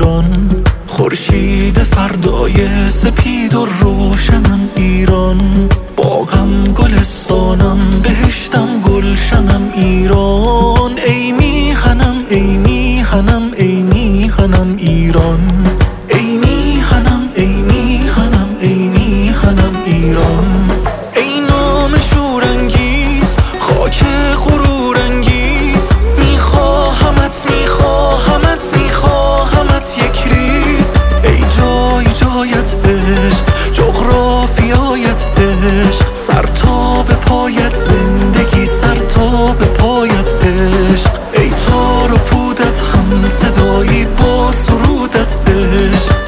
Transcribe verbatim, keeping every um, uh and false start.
ایران، خورشید فردای سپید و روشنم ایران، باغم گلستانم بهشتم گلشنم ایران. ای میهنم ای میهنم ای میهنم ایران، ای میهنم ای میهنم ای میهنم ایران. ای نام شورانگیز خاک غرورانگیز، میخواهمت میخواهمت میخواهمت یک ریز. ای جای جایت عشق، جغرافیایت عشق، سر تا به پایت زندگی، سر تا به پایت عشق. ای تار و پودت هم صدایی با سرودت عشق.